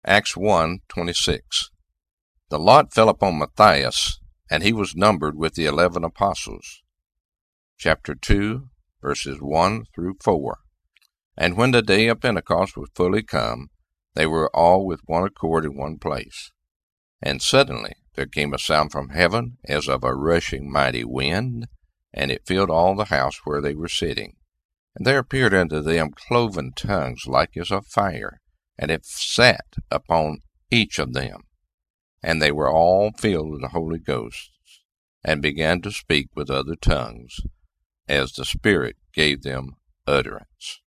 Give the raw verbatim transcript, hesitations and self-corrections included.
Acts one twenty-six. The lot fell upon Matthias, and he was numbered with the eleven apostles. Chapter two, verses one through four. And when the day of Pentecost was fully come, they were all with one accord in one place. And suddenly there came a sound from heaven as of a rushing mighty wind, and it filled all the house where they were sitting. And there appeared unto them cloven tongues like as of fire, and it sat upon each of them. And they were all filled with the Holy Ghost, and began to speak with other tongues, as the Spirit gave them utterance.